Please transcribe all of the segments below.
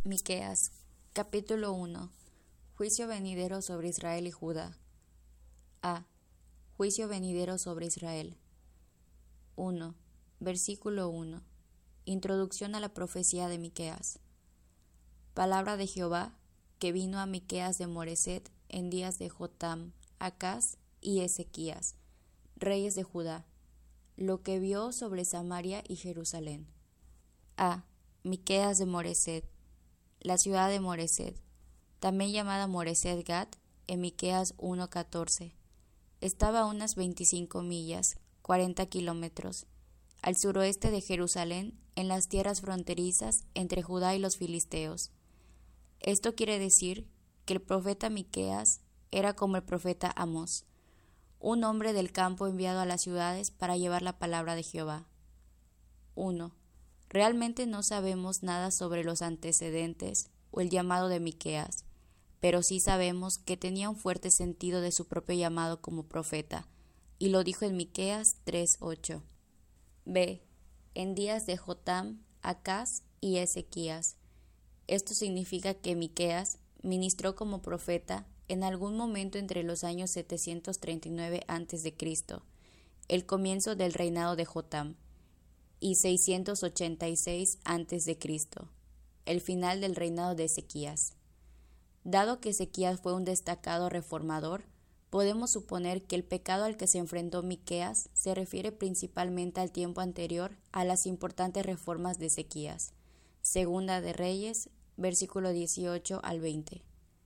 Miqueas, capítulo 1. Juicio venidero sobre Israel y Judá. A. Juicio venidero sobre Israel. 1. Versículo 1. Introducción a la profecía de Miqueas. Palabra de Jehová que vino a Miqueas de Moreset en días de Jotam, Acaz y Ezequías, reyes de Judá, lo que vio sobre Samaria y Jerusalén. A. Miqueas de Moreset. La ciudad de Moreset, también llamada Moreset Gat, en Miqueas 1:14, estaba a unas 25 millas, 40 kilómetros, al suroeste de Jerusalén, en las tierras fronterizas entre Judá y los filisteos. Esto quiere decir que el profeta Miqueas era como el profeta Amós, un hombre del campo enviado a las ciudades para llevar la palabra de Jehová. 1. Realmente no sabemos nada sobre los antecedentes o el llamado de Miqueas, pero sí sabemos que tenía un fuerte sentido de su propio llamado como profeta, y lo dijo en Miqueas 3:8. B. En días de Jotam, Acaz y Ezequías. Esto significa que Miqueas ministró como profeta en algún momento entre los años 739 a.C., el comienzo del reinado de Jotam, y 686 a.C., el final del reinado de Ezequías. Dado que Ezequías fue un destacado reformador, podemos suponer que el pecado al que se enfrentó Miqueas se refiere principalmente al tiempo anterior a las importantes reformas de Ezequías. Segunda de Reyes, versículo 18 al 20.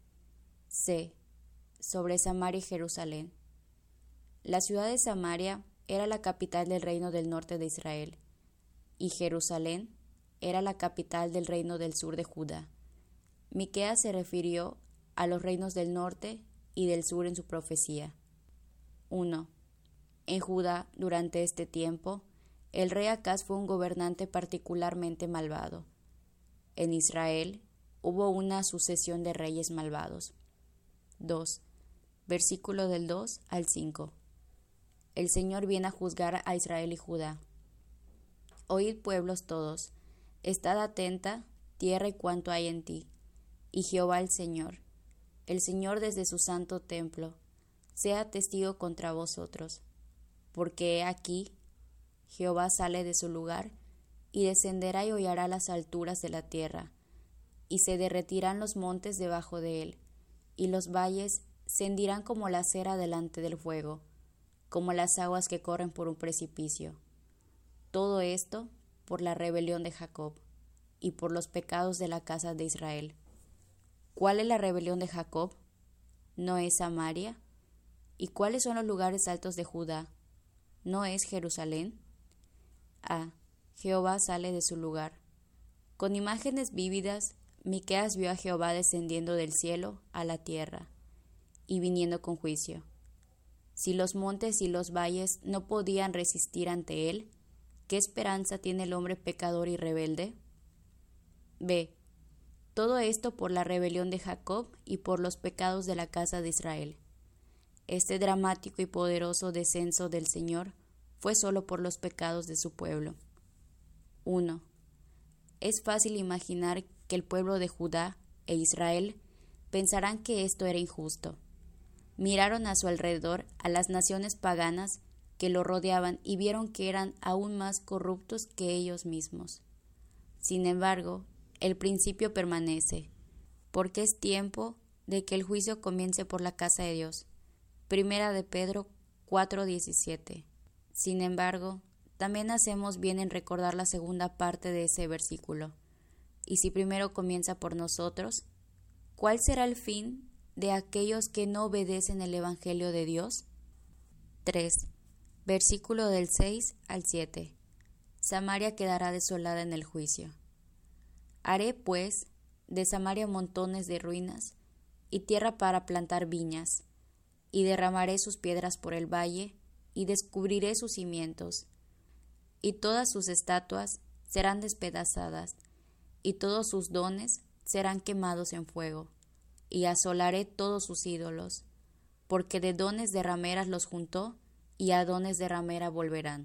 C. Sobre Samaria y Jerusalén. La ciudad de Samaria era la capital del reino del norte de Israel, y Jerusalén era la capital del reino del sur de Judá. Miqueas se refirió a los reinos del norte y del sur en su profecía. 1. En Judá, durante este tiempo, el rey Acaz fue un gobernante particularmente malvado. En Israel hubo una sucesión de reyes malvados. 2. Versículo del 2 al 5. El Señor viene a juzgar a Israel y Judá. Oíd, pueblos todos, estad atenta, tierra y cuanto hay en ti, y Jehová el Señor desde su santo templo, sea testigo contra vosotros, porque he aquí, Jehová sale de su lugar, y descenderá y hollará las alturas de la tierra, y se derretirán los montes debajo de él, y los valles se hendirán como la cera delante del fuego, como las aguas que corren por un precipicio. Todo esto por la rebelión de Jacob y por los pecados de la casa de Israel. ¿Cuál es la rebelión de Jacob? ¿No es Samaria? ¿Y cuáles son los lugares altos de Judá? ¿No es Jerusalén? A. Jehová sale de su lugar. Con imágenes vívidas, Miqueas vio a Jehová descendiendo del cielo a la tierra y viniendo con juicio. Si los montes y los valles no podían resistir ante él, ¿qué esperanza tiene el hombre pecador y rebelde? B. Todo esto por la rebelión de Jacob y por los pecados de la casa de Israel. Este dramático y poderoso descenso del Señor fue solo por los pecados de su pueblo. 1. Es fácil imaginar que el pueblo de Judá e Israel pensarán que esto era injusto. Miraron a su alrededor a las naciones paganas que lo rodeaban y vieron que eran aún más corruptos que ellos mismos. Sin embargo, el principio permanece, porque es tiempo de que el juicio comience por la casa de Dios. Primera de Pedro 4:17. Sin embargo, también hacemos bien en recordar la segunda parte de ese versículo. Y si primero comienza por nosotros, ¿cuál será el fin de aquellos que no obedecen el Evangelio de Dios? 3. Versículo del 6 al 7. Samaria quedará desolada en el juicio. Haré, pues, de Samaria montones de ruinas y tierra para plantar viñas, y derramaré sus piedras por el valle, y descubriré sus cimientos, y todas sus estatuas serán despedazadas, y todos sus dones serán quemados en fuego, y asolaré todos sus ídolos, porque de dones de rameras los juntó, y a dones de ramera volverán.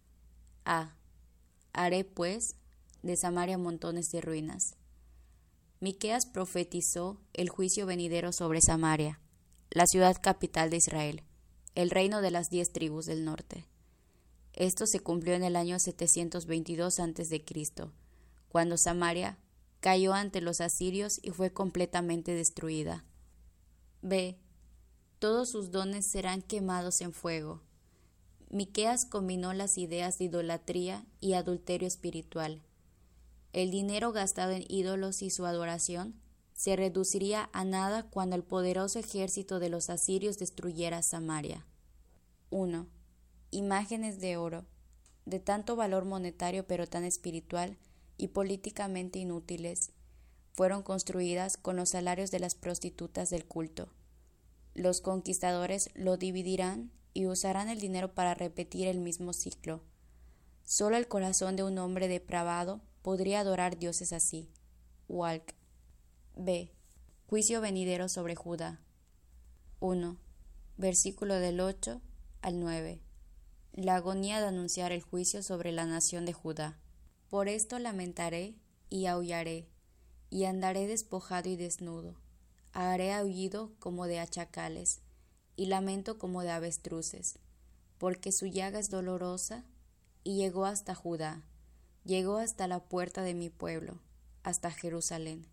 A. Haré, pues, de Samaria montones de ruinas. Miqueas profetizó el juicio venidero sobre Samaria, la ciudad capital de Israel, el reino de las 10 tribus del norte. Esto se cumplió en el año 722 a.C., cuando Samaria cayó ante los asirios y fue completamente destruida. B. Todos sus dones serán quemados en fuego. Miqueas combinó las ideas de idolatría y adulterio espiritual. El dinero gastado en ídolos y su adoración se reduciría a nada cuando el poderoso ejército de los asirios destruyera Samaria. 1. Imágenes de oro, de tanto valor monetario pero tan espiritual y políticamente inútiles, fueron construidas con los salarios de las prostitutas del culto. Los conquistadores lo dividirán y usarán el dinero para repetir el mismo ciclo. Solo el corazón de un hombre depravado podría adorar dioses así. Walk. B. Juicio venidero sobre Judá. 1. Versículo del 8 al 9. La agonía de anunciar el juicio sobre la nación de Judá. Por esto lamentaré y aullaré, y andaré despojado y desnudo. Haré aullido como de chacales, y lamento como de avestruces, porque su llaga es dolorosa, y llegó hasta Judá, llegó hasta la puerta de mi pueblo, hasta Jerusalén.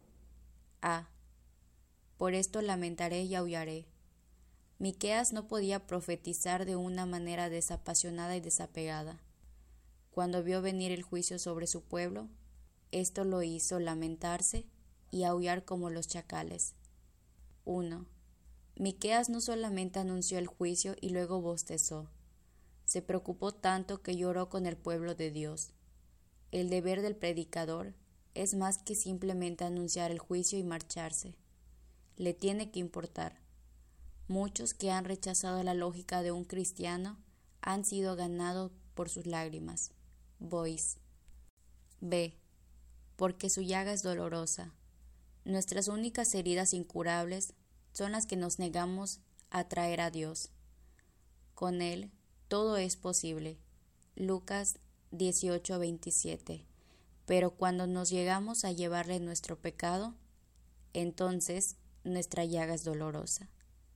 A. Por esto lamentaré y aullaré. Miqueas no podía profetizar de una manera desapasionada y desapegada. Cuando vio venir el juicio sobre su pueblo, esto lo hizo lamentarse y aullar como los chacales. 1. Miqueas no solamente anunció el juicio y luego bostezó. Se preocupó tanto que lloró con el pueblo de Dios. El deber del predicador es más que simplemente anunciar el juicio y marcharse. Le tiene que importar. Muchos que han rechazado la lógica de un cristiano han sido ganados por sus lágrimas. Boyce. B. Porque su llaga es dolorosa. Nuestras únicas heridas incurables son las que nos negamos a traer a Dios. Con Él todo es posible. Lucas 18:27. Pero cuando nos llegamos a llevarle nuestro pecado, entonces nuestra llaga es dolorosa.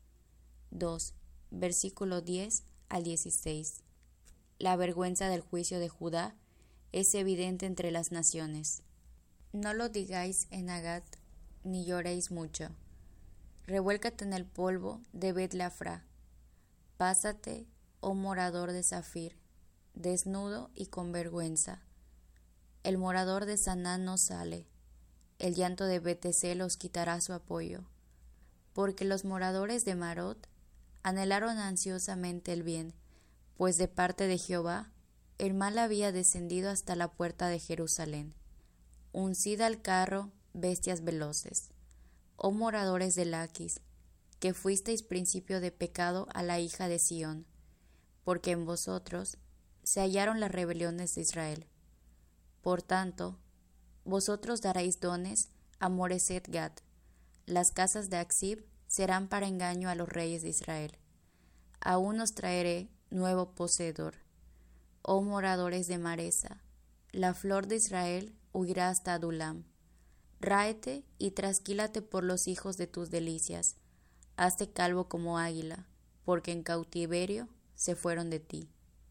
2. Versículo 10 al 16. La vergüenza del juicio de Judá es evidente entre las naciones. No lo digáis en Agat, ni lloréis mucho. Revuélcate en el polvo de Bet-Lafra. Pásate, oh morador de Zafir, desnudo y con vergüenza. El morador de Saná no sale. El llanto de Bet-Esel os quitará su apoyo. Porque los moradores de Marot anhelaron ansiosamente el bien, pues de parte de Jehová el mal había descendido hasta la puerta de Jerusalén. Uncid al carro, bestias veloces. Oh moradores de Laquis, que fuisteis principio de pecado a la hija de Sión, porque en vosotros se hallaron las rebeliones de Israel. Por tanto, vosotros daréis dones a Moreset Gad. Las casas de Aksib serán para engaño a los reyes de Israel. Aún os traeré nuevo poseedor. Oh moradores de Maresa, la flor de Israel huirá hasta Adulam. Ráete y trasquílate por los hijos de tus delicias. Hazte calvo como águila, porque en cautiverio se fueron de ti.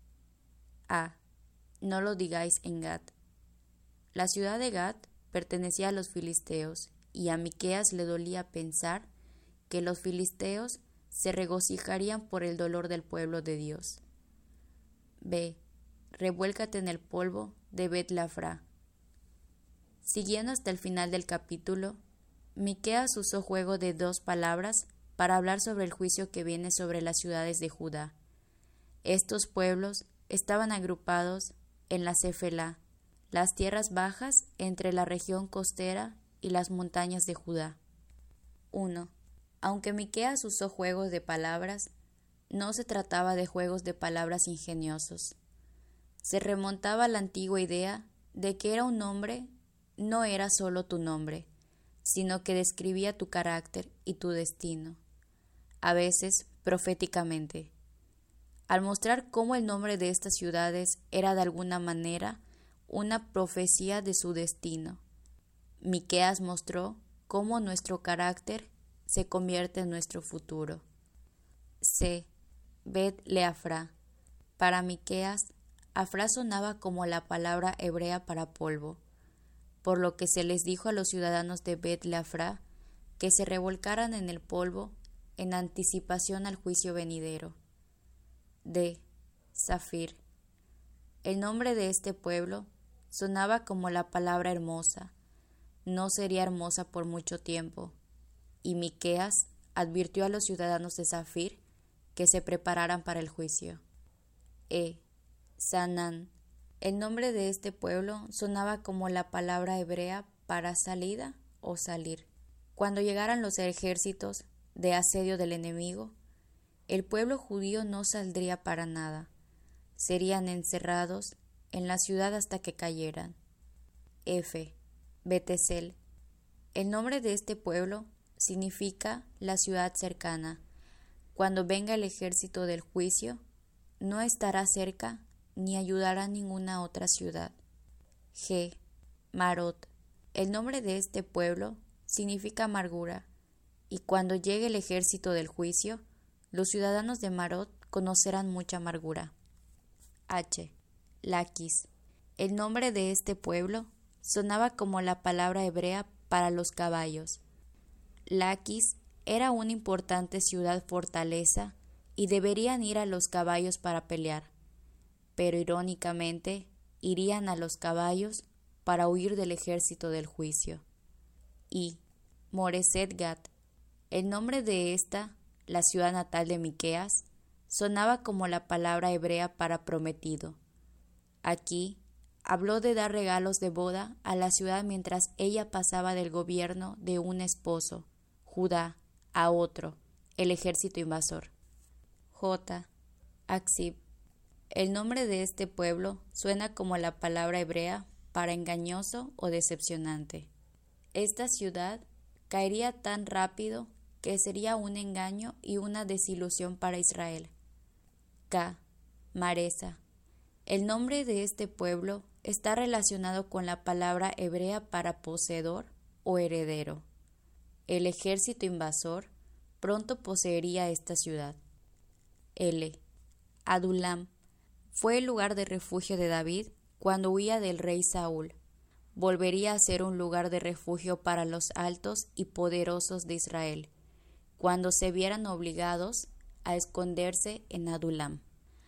A. No lo digáis en Gat. La ciudad de Gat pertenecía a los filisteos, y a Miqueas le dolía pensar que los filisteos se regocijarían por el dolor del pueblo de Dios. B. Revuélcate en el polvo de Bet-Lafra. Siguiendo hasta el final del capítulo, Miqueas usó juego de 2 palabras para hablar sobre el juicio que viene sobre las ciudades de Judá. Estos pueblos estaban agrupados en la Cefela, las tierras bajas entre la región costera y las montañas de Judá. 1. Aunque Miqueas usó juegos de palabras, no se trataba de juegos de palabras ingeniosos. Se remontaba a la antigua idea de que era un nombre no era solo tu nombre, sino que describía tu carácter y tu destino, a veces proféticamente. Al mostrar cómo el nombre de estas ciudades era de alguna manera una profecía de su destino, Miqueas mostró cómo nuestro carácter se convierte en nuestro futuro. C. Bet Leafra. Para Miqueas, Afra sonaba como la palabra hebrea para polvo, por lo que se les dijo a los ciudadanos de Bet Leafra que se revolcaran en el polvo en anticipación al juicio venidero. D. Zafir. El nombre de este pueblo sonaba como la palabra hermosa. No sería hermosa por mucho tiempo, y Miqueas advirtió a los ciudadanos de Zafir que se prepararan para el juicio. E. Sanán. El nombre de este pueblo sonaba como la palabra hebrea para salida o salir. Cuando llegaran los ejércitos de asedio del enemigo, el pueblo judío no saldría para nada. Serían encerrados en la ciudad hasta que cayeran. F. Betesel. El nombre de este pueblo significa la ciudad cercana. Cuando venga el ejército del juicio, no estará cerca ni ayudará a ninguna otra ciudad. G. Marot. El nombre de este pueblo significa amargura, y cuando llegue el ejército del juicio, los ciudadanos de Marot conocerán mucha amargura. H. Laquis. El nombre de este pueblo sonaba como la palabra hebrea para los caballos. Laquis era una importante ciudad fortaleza y deberían ir a los caballos para pelear, pero irónicamente irían a los caballos para huir del ejército del juicio. Y Moreset Gat. El nombre de esta, la ciudad natal de Miqueas, sonaba como la palabra hebrea para prometido. Aquí habló de dar regalos de boda a la ciudad mientras ella pasaba del gobierno de un esposo, Judá, a otro, el ejército invasor. J. Aksib. El nombre de este pueblo suena como la palabra hebrea para engañoso o decepcionante. Esta ciudad caería tan rápido que sería un engaño y una desilusión para Israel. K. Maresa. El nombre de este pueblo está relacionado con la palabra hebrea para poseedor o heredero. El ejército invasor pronto poseería esta ciudad. L. Adulam. Fue el lugar de refugio de David cuando huía del rey Saúl. Volvería a ser un lugar de refugio para los altos y poderosos de Israel, cuando se vieran obligados a esconderse en Adulam.